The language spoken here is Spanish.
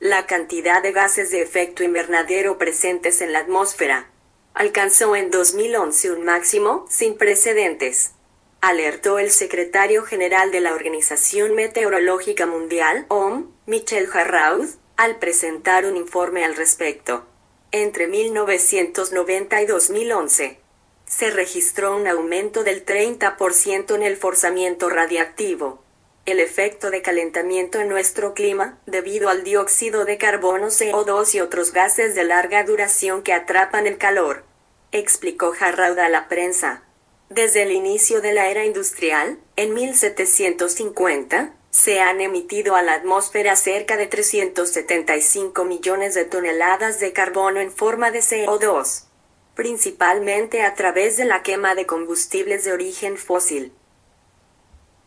La cantidad de gases de efecto invernadero presentes en la atmósfera alcanzó en 2011 un máximo sin precedentes, alertó el secretario general de la Organización Meteorológica Mundial, OMS, Michel Jarraud, al presentar un informe al respecto. Entre 1990 y 2011, se registró un aumento del 30% en el forzamiento radiactivo, el efecto de calentamiento en nuestro clima, debido al dióxido de carbono CO2 y otros gases de larga duración que atrapan el calor, explicó Jarraud a la prensa. Desde el inicio de la era industrial, en 1750, se han emitido a la atmósfera cerca de 375 millones de toneladas de carbono en forma de CO2, principalmente a través de la quema de combustibles de origen fósil.